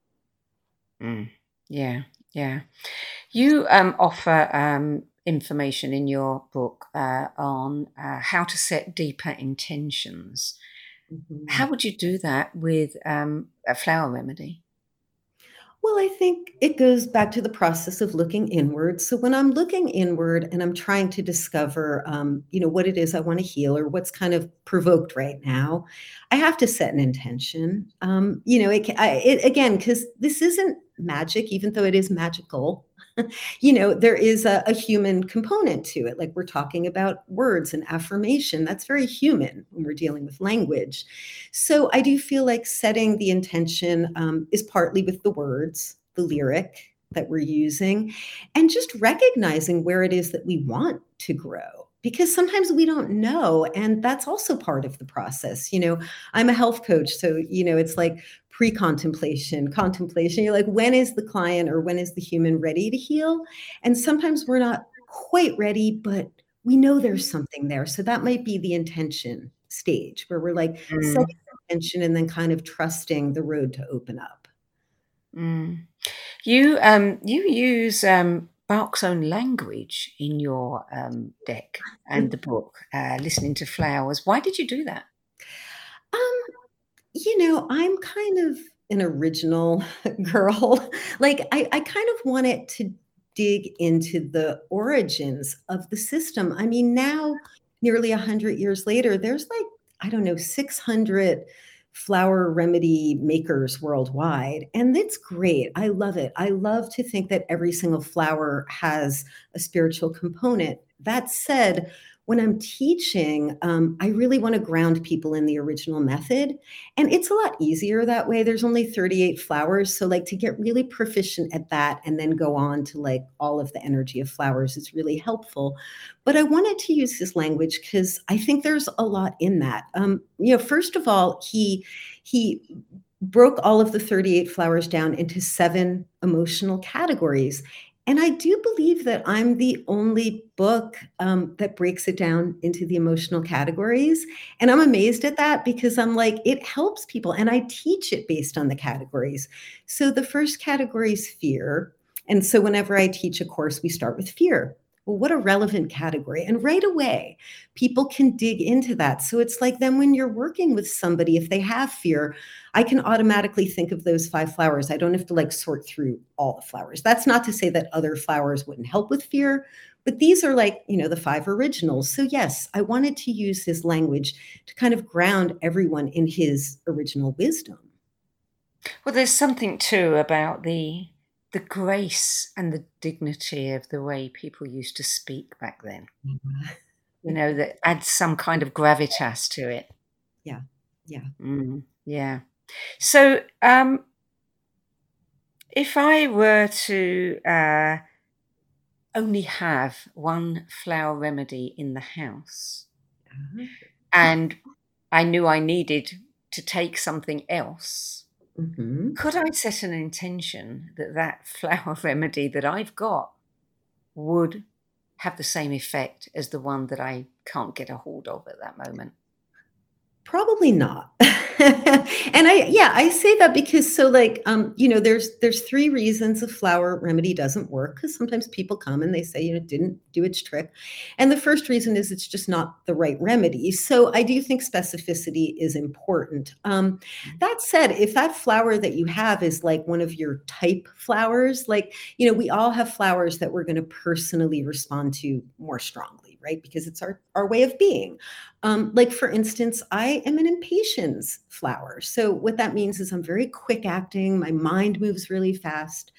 Mm, yeah, yeah. You um, offer um, information in your book uh, on uh, how to set deeper intentions. Mhm. How would you do that with um, a flower remedy? Well, I think it goes back to the process of looking inward. So when I'm looking inward and I'm trying to discover, um, you know, what it is I want to heal or what's kind of provoked right now, I have to set an intention. Um, you know, it, ca- I, it again because this isn't magic, even though it is magical. You know, there is a, a human component to it. Like we're talking about words and affirmation. That's very human when we're dealing with language. So I do feel like setting the intention um, is partly with the words, the lyric that we're using, and just recognizing where it is that we want to grow. Because sometimes we don't know. And that's also part of the process. You know, I'm a health coach. So, you know, it's like pre contemplation, contemplation. You're like, when is the client or when is the human ready to heal? And sometimes we're not quite ready, but we know there's something there. So that might be the intention stage where we're like Mm, setting intention and then kind of trusting the road to open up. mm. You um, you use um, Bach's own language in your um, deck and the book, uh, listening to flowers. Why did you do that? Um, you know, I'm kind of an original girl. Like I, I kind of wanted to dig into the origins of the system. I mean, now, nearly a hundred years later, there's like, I don't know, six hundred flower remedy makers worldwide. And it's great. I love it. I love to think that every single flower has a spiritual component. That said, when I'm teaching, um, I really want to ground people in the original method. And it's a lot easier that way. There's only thirty-eight flowers. So, like, to get really proficient at that and then go on to like all of the energy of flowers is really helpful. But I wanted to use his language because I think there's a lot in that. Um, you know, first of all, he he broke all of the thirty-eight flowers down into seven emotional categories. And I do believe that I'm the only book um, that breaks it down into the emotional categories. And I'm amazed at that because I'm like, it helps people. And I teach it based on the categories. So the first category is fear. And so whenever I teach a course, we start with fear. Well, what a relevant category. And right away, people can dig into that. So it's like then when you're working with somebody, if they have fear, I can automatically think of those five flowers. I don't have to like sort through all the flowers. That's not to say that other flowers wouldn't help with fear, but these are like, you know, the five originals. So yes, I wanted to use his language to kind of ground everyone in his original wisdom. Well, there's something too about the the grace and the dignity of the way people used to speak back then. You know, that adds some kind of gravitas to it. Yeah. Yeah. Mm, yeah. So, um, if I were to uh, only have one flower remedy in the house, Uh-huh. and I knew I needed to take something else, Mhm. could I set an intention that that flower remedy that I've got would have the same effect as the one that I can't get a hold of at that moment? Probably not. And I yeah, I say that because so like um, you know, there's there's three reasons a flower remedy doesn't work because sometimes people come and they say, you know, it didn't do its trick. And the first reason is it's just not the right remedy. So I do think specificity is important. Um, that said, if that flower that you have is like one of your type flowers, like, you know, we all have flowers that we're going to personally respond to more strongly, right? Because it's our our way of being. Um, like for instance, I am an impatience flower. So what that means is I'm very quick acting. My mind moves really fast.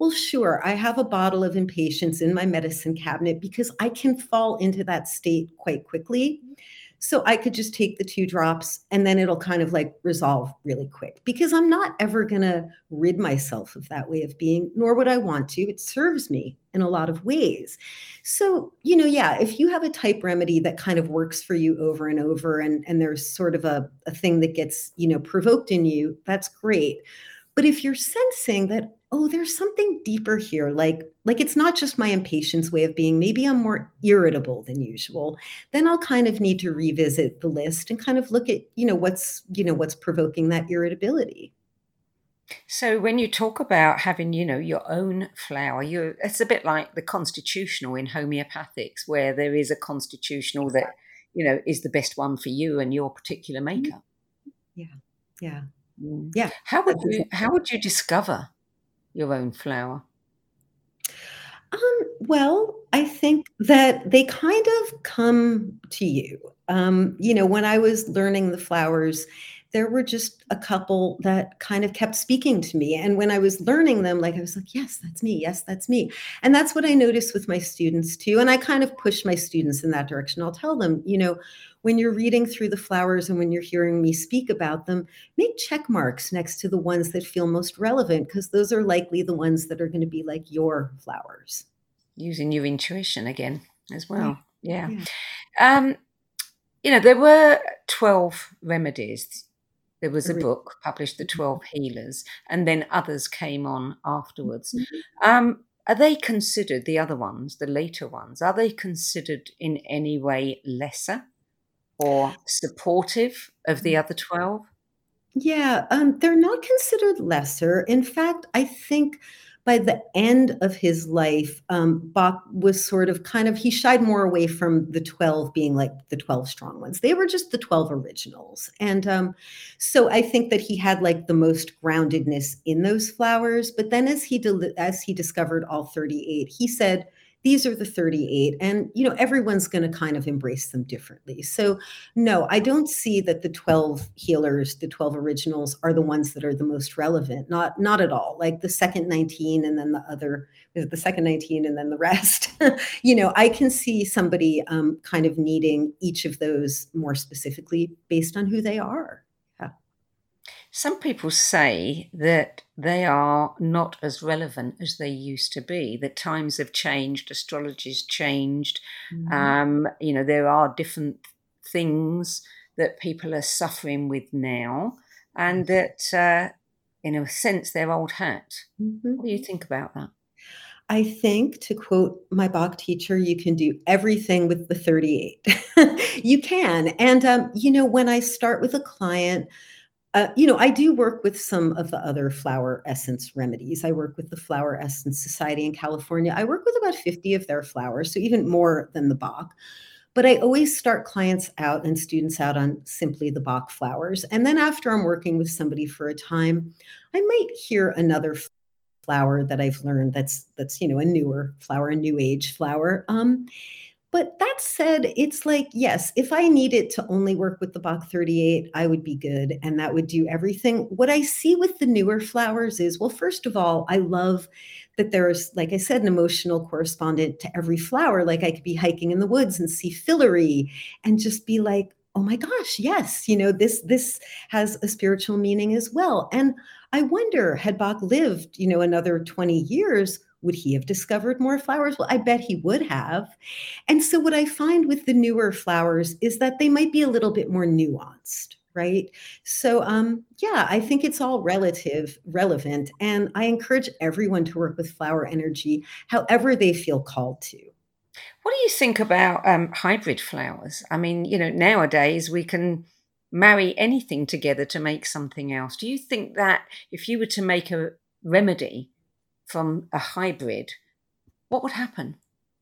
Well, sure. I have a bottle of impatience in my medicine cabinet because I can fall into that state quite quickly. So I could just take the two drops and then it'll kind of like resolve really quick because I'm not ever going to rid myself of that way of being, nor would I want to. It serves me in a lot of ways. So, you know, yeah, if you have a type remedy that kind of works for you over and over and, and there's sort of a, a thing that gets, you know, provoked in you, that's great. But if you're sensing that, oh, there's something deeper here, like like it's not just my impatience way of being, maybe I'm more irritable than usual, then I'll kind of need to revisit the list and kind of look at, you know, what's, you know, what's provoking that irritability. So when you talk about having, you know, your own flower, you it's a bit like the constitutional in homeopathics, where there is a constitutional that, you know, is the best one for you and your particular makeup. Yeah. Yeah. Mm. Yeah. How would That's you exactly. how would you discover your own flower? Um, well, I think that they kind of come to you. Um, you know, when I was learning the flowers, there were just a couple that kind of kept speaking to me. And when I was learning them, like I was like, yes, that's me. Yes, that's me. And that's what I noticed with my students too. And I kind of push my students in that direction. I'll tell them, you know, when you're reading through the flowers and when you're hearing me speak about them, make check marks next to the ones that feel most relevant, because those are likely the ones that are going to be like your flowers. Using your intuition again as Yeah. well. Yeah. Yeah. Um, you know, there were twelve remedies. There was a Ori- book published, The twelve Healers, and then others came on afterwards. Mhm. Um, are they considered, the other ones, the later ones, are they considered in any way lesser or supportive of the other twelve? Yeah, um, they're not considered lesser. In fact, I think by the end of his life, um, Bach was sort of kind of, he shied more away from the twelve being like the twelve strong ones. They were just the twelve originals. And um, so I think that he had like the most groundedness in those flowers. But then as he del- as he discovered all thirty-eight, he said, these are the thirty-eight. And, you know, everyone's going to kind of embrace them differently. So no, I don't see that the twelve healers, the twelve originals are the ones that are the most relevant. Not not at all. Like the second nineteen and then the other, the second nineteen and then the rest. You know, I can see somebody um, kind of needing each of those more specifically based on who they are. Yeah. Some people say that they are not as relevant as they used to be, that times have changed, astrology's changed. Mhm. Um, you know, there are different things that people are suffering with now, and that, uh, in a sense, they're old hat. Mhm. What do you think about that? I think, to quote my Bach teacher, you can do everything with the thirty-eight. You can. And, um, you know, when I start with a client, Uh, you know, I do work with some of the other flower essence remedies. I work with the Flower Essence Society in California. I work with about fifty of their flowers, so even more than the Bach. But I always start clients out and students out on simply the Bach flowers. And then after I'm working with somebody for a time, I might hear another f- flower that I've learned that's that's, you know, a newer flower, a new age flower. Um, but that said, it's like, yes, if I needed to only work with the Bach thirty-eight, I would be good and that would do everything. What I see with the newer flowers is, well, first of all, I love that there's, like I said, an emotional correspondent to every flower. Like I could be hiking in the woods and see Fillory and just be like, oh my gosh, yes, you know, this this has a spiritual meaning as well. And I wonder, had Bach lived, you know, another twenty years, would he have discovered more flowers? Well, I bet he would have. And so what I find with the newer flowers is that they might be a little bit more nuanced, right? So um, yeah, I think it's all relative, relevant, and I encourage everyone to work with flower energy however they feel called to. What do you think about um, hybrid flowers? I mean, you know, nowadays we can marry anything together to make something else. Do you think that if you were to make a remedy from a hybrid, what would happen?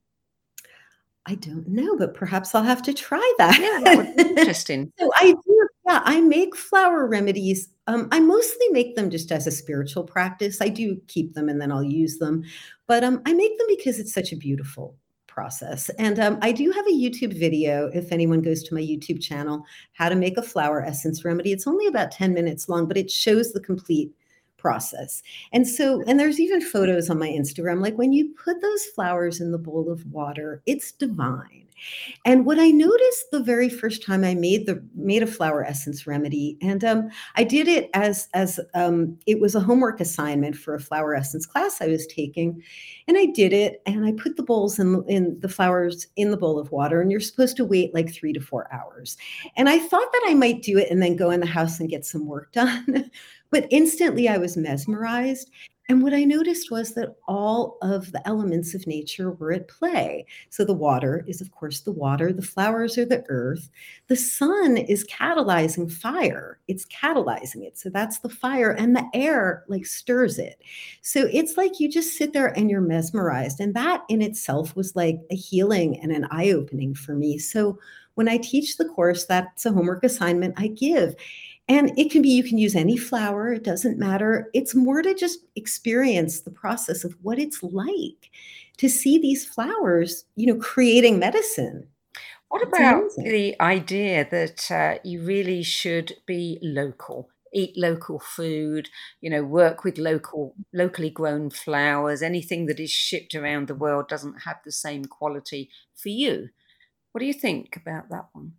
I don't know, but perhaps I'll have to try Yeah, that would be that. interesting. So I do, yeah, I make flower remedies. Um, I mostly make them just as a spiritual practice. I do keep them and then I'll use them, but um, I make them because it's such a beautiful process. And um, I do have a YouTube video, if anyone goes to my YouTube channel, how to make a flower essence remedy. It's only about ten minutes long, but it shows the complete process. And so, and there's even photos on my Instagram, like when you put those flowers in the bowl of water, it's divine. And what I noticed the very first time I made the made a flower essence remedy, and um, I did it as as um, it was a homework assignment for a flower essence class I was taking, and I did it, and I put the bowls in in the flowers in the bowl of water, and you're supposed to wait like three to four hours. And I thought that I might do it and then go in the house and get some work done, but instantly I was mesmerized. And what I noticed was that all of the elements of nature were at play. So the water is, of course, the water. The flowers are the earth. The sun is catalyzing fire. It's catalyzing it. So that's the fire. And the air like stirs it. So it's like you just sit there and you're mesmerized. And that in itself was like a healing and an eye-opening for me. So when I teach the course, that's a homework assignment I give. And it can be, you can use any flower, it doesn't matter. It's more to just experience the process of what it's like to see these flowers, you know, creating medicine. What It's about amazing. the idea that uh, you really should be local, eat local food, you know, work with local, locally grown flowers? Anything that is shipped around the world doesn't have the same quality for you. What do you think about that one?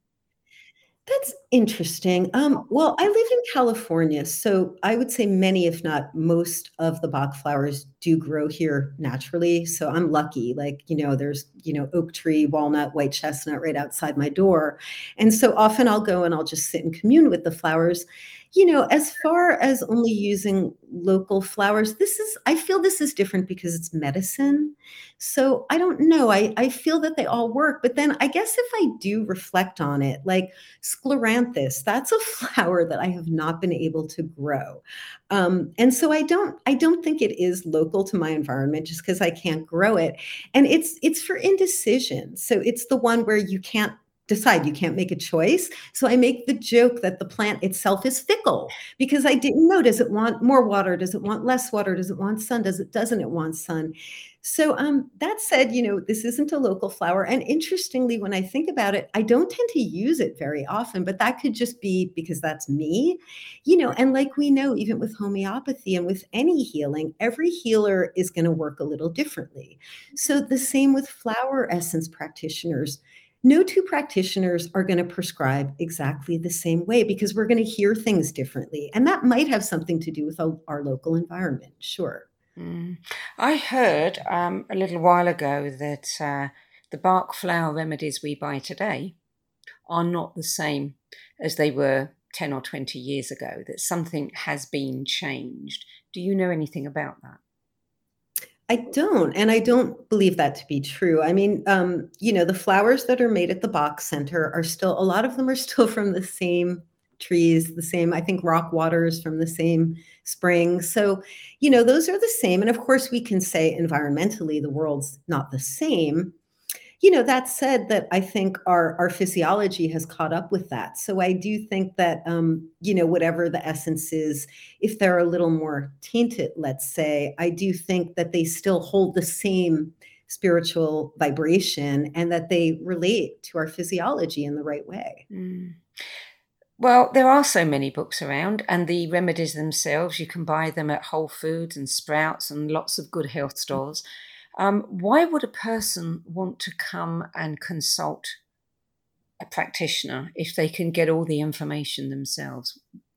That's interesting. Um, well, I live in California, so I would say many, if not most, of the Bach flowers do grow here naturally. So I'm lucky. Like, you know, there's, you know, oak tree, walnut, white chestnut right outside my door. And so often I'll go and I'll just sit and commune with the flowers. You know, as far as only using local flowers, this is, I feel this is different because it's medicine. So I don't know. I, I feel that they all work. But then I guess if I do reflect on it, like scleranthus, that's a flower that I have not been able to grow. Um, and so I don't, I don't think it is local to my environment just because I can't grow it. And it's, it's for indecision. So it's the one where you can't decide, you can't make a choice. So I make the joke that the plant itself is fickle because I didn't know, does it want more water? Does it want less water? Does it want sun? Does it, doesn't it want sun? So um, that said, you know, this isn't a local flower. And interestingly, when I think about it, I don't tend to use it very often, but that could just be because that's me, you know, and like we know, even with homeopathy and with any healing, every healer is going to work a little differently. So the same with flower essence practitioners. No two practitioners are going to prescribe exactly the same way because we're going to hear things differently. And that might have something to do with our, our local environment. Sure. Mm. I heard um, a little while ago that uh, the Bach flower remedies we buy today are not the same as they were ten or twenty years ago, that something has been changed. Do you know anything about that? I don't, and I don't believe that to be true. I mean, um, you know, the flowers that are made at the Bach Center are still, a lot of them are still from the same trees, the same, I think, rock waters from the same spring. So, you know, those are the same. And of course, we can say environmentally, the world's not the same. You know, that said, that I think our, our physiology has caught up with that. So I do think that, um, you know, whatever the essence is, if they're a little more tainted, let's say, I do think that they still hold the same spiritual vibration and that they relate to our physiology in the right way. Mm. Well, there are so many books around, and the remedies themselves, you can buy them at Whole Foods and Sprouts and lots of good health stores. Um, why would a person want to come and consult a practitioner if they can get all the information themselves?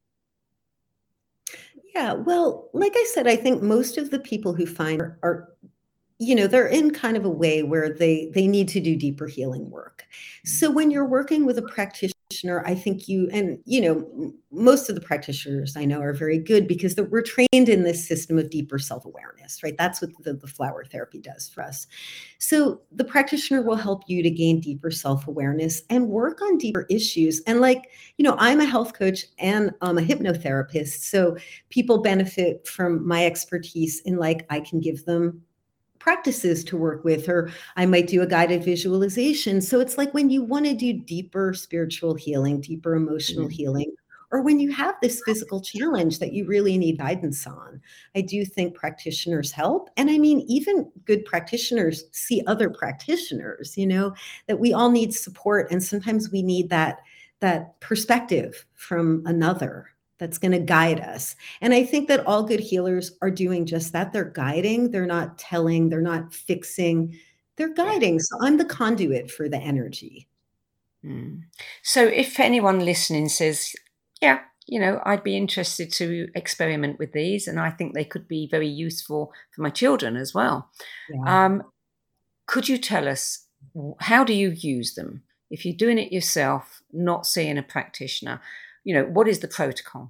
Yeah, well, like I said, I think most of the people who find are, are you know, they're in kind of a way where they they need to do deeper healing work. So when you're working with a practitioner, I think you, and you know, m- most of the practitioners I know are very good because the, we're trained in this system of deeper self-awareness, right? That's what the, the flower therapy does for us. So the practitioner will help you to gain deeper self-awareness and work on deeper issues. And like, you know, I'm a health coach and I'm a hypnotherapist. So people benefit from my expertise in, like, I can give them practices to work with, or I might do a guided visualization. So it's like when you want to do deeper spiritual healing, deeper emotional Mm. healing, or when you have this physical challenge that you really need guidance on, I do think practitioners help. And I mean, even good practitioners see other practitioners, you know, that we all need support. And sometimes we need that, that perspective from another that's going to guide us. And I think that all good healers are doing just that. They're guiding, they're not telling, they're not fixing, they're Yeah. guiding. So I'm the conduit for the energy. Mm. So if anyone listening says, yeah, you know, I'd be interested to experiment with these, and I think they could be very useful for my children as well. Yeah. Um, could you tell us, w- how do you use them? If you're doing it yourself, not seeing a practitioner, you know, what is the protocol?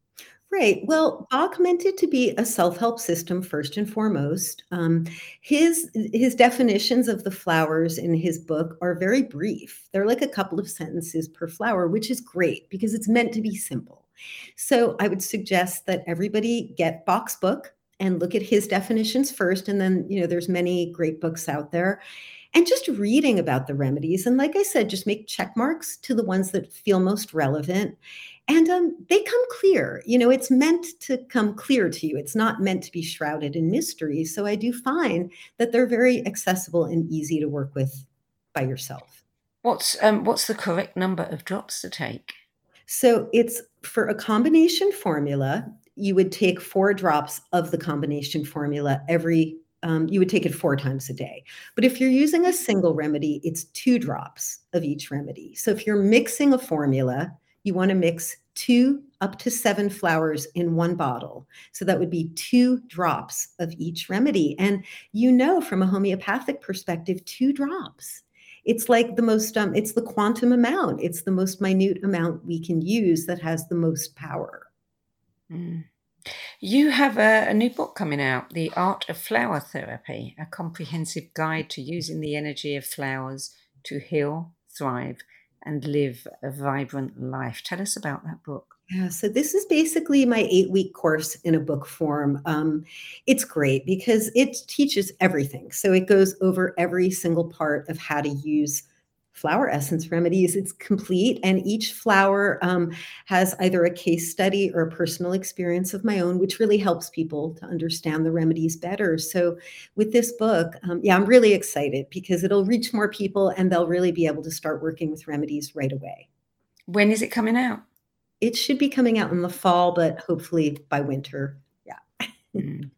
Right. Well, Bach meant it to be a self-help system first and foremost. Um, his his definitions of the flowers in his book are very brief. They're like a couple of sentences per flower, which is great because it's meant to be simple. So I would suggest that everybody get Bach's book and look at his definitions first, and then you know there's many great books out there, and just reading about the remedies. And like I said, just make check marks to the ones that feel most relevant. And um, they come clear. You know, it's meant to come clear to you. It's not meant to be shrouded in mystery. So I do find that they're very accessible and easy to work with by yourself. What's um, what's the correct number of drops to take? So it's for a combination formula, you would take four drops of the combination formula every, um, you would take it four times a day. But if you're using a single remedy, it's two drops of each remedy. So if you're mixing a formula, you want to mix two up to seven flowers in one bottle. So that would be two drops of each remedy. And you know, from a homeopathic perspective, two drops. It's like the most, um, it's the quantum amount. It's the most minute amount we can use that has the most power. Mm. You have a, a new book coming out, The Art of Flower Therapy, a comprehensive guide to using the energy of flowers to heal, thrive, and live a vibrant life. Tell us about that book. Yeah, so this is basically my eight-week course in a book form. Um, it's great because it teaches everything. So it goes over every single part of how to use flower essence remedies. It's complete, and each flower um, has either a case study or a personal experience of my own, which really helps people to understand the remedies better. So with this book, um, yeah, I'm really excited because it'll reach more people and they'll really be able to start working with remedies right away. When is it coming out? It should be coming out in the fall, but hopefully by winter. Yeah. Mm.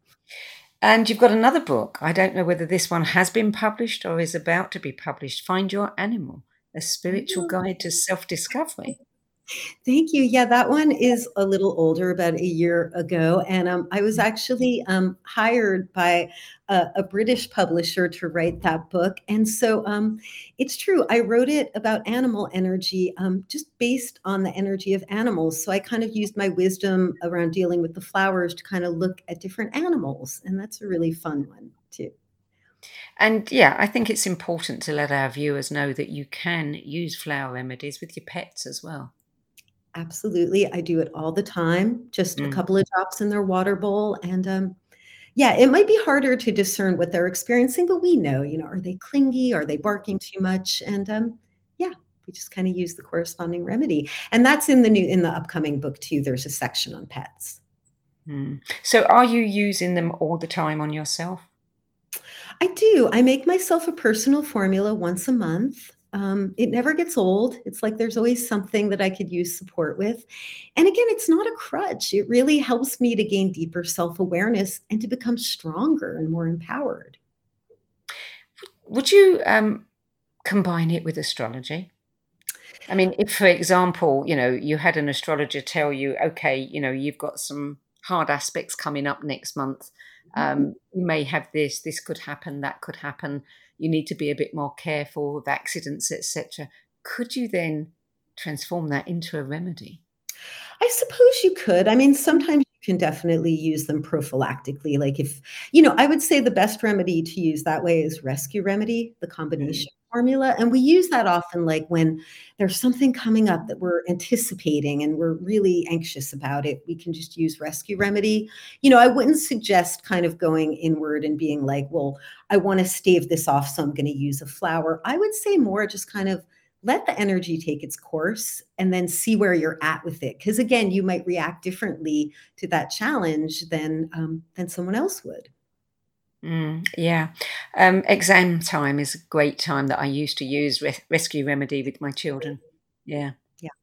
And you've got another book. I don't know whether this one has been published or is about to be published. Find Your Animal, a spiritual guide to self-discovery. Thank you. Yeah, that one is a little older, about a year ago. And um, I was actually um, hired by a, a British publisher to write that book. And so um, it's true. I wrote it about animal energy, um, just based on the energy of animals. So I kind of used my wisdom around dealing with the flowers to kind of look at different animals. And that's a really fun one, too. And yeah, I think it's important to let our viewers know that you can use flower remedies with your pets as well. Absolutely. I do it all the time, just a Mm. couple of drops in their water bowl. And um, yeah, it might be harder to discern what they're experiencing, but we know, you know, are they clingy? Are they barking too much? And um, yeah, we just kind of use the corresponding remedy. And that's in the new, in the upcoming book too. There's a section on pets. Mm. So are you using them all the time on yourself? I do. I make myself a personal formula once a month. Um, it never gets old. It's like there's always something that I could use support with. And again, it's not a crutch. It really helps me to gain deeper self-awareness and to become stronger and more empowered. Would you um, combine it with astrology? I mean, if, for example, you know, you had an astrologer tell you, okay, you know, you've got some hard aspects coming up next month. Um, you may have this, this could happen, that could happen. You need to be a bit more careful of accidents, et cetera. Could you then transform that into a remedy? I suppose you could. I mean, sometimes you can definitely use them prophylactically. Like if, you know, I would say the best remedy to use that way is rescue remedy, the combination formula. And we use that often like when there's something coming up that we're anticipating and we're really anxious about it, we can just use rescue remedy. You know, I wouldn't suggest kind of going inward and being like, well, I want to stave this off, so I'm going to use a flower. I would say more just kind of let the energy take its course and then see where you're at with it. Because again, you might react differently to that challenge than um, than someone else would. Mm, yeah. Um, exam time is a great time that I used to use res- rescue remedy with my children. Yeah. Yeah.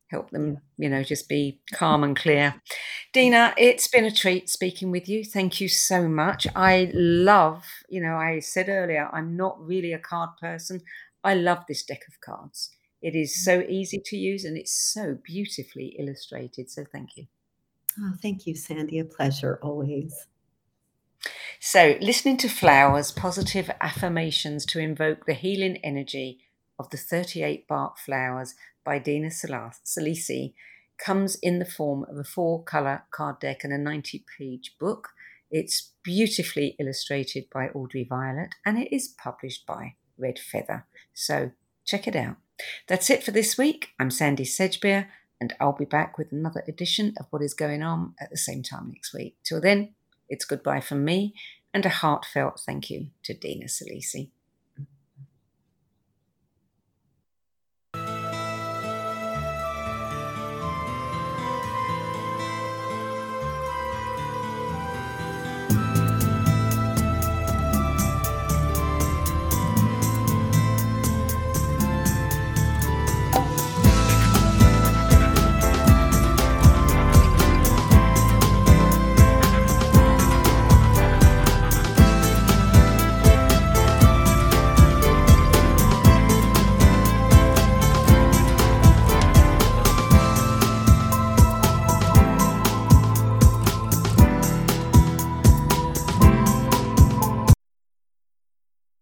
help them, you know, just be calm and clear. Dina, it's been a treat speaking with you. Thank you so much. I love, you know, I said earlier, I'm not really a card person. I love this deck of cards. It is so easy to use and it's so beautifully illustrated. So thank you. Oh, thank you, Sandy. A pleasure always. So, listening to Flowers, positive affirmations to invoke the healing energy of the thirty-eight Bach Flowers by Dina Salisi comes in the form of a four-colour card deck and a ninety-page book. It's beautifully illustrated by Audrey Violet and it is published by Red Feather. So, check it out. That's it for this week. I'm Sandy Sedgbeer and I'll be back with another edition of What Is Going On at the same time next week. Till then, it's goodbye from me and a heartfelt thank you to Dina Salisi.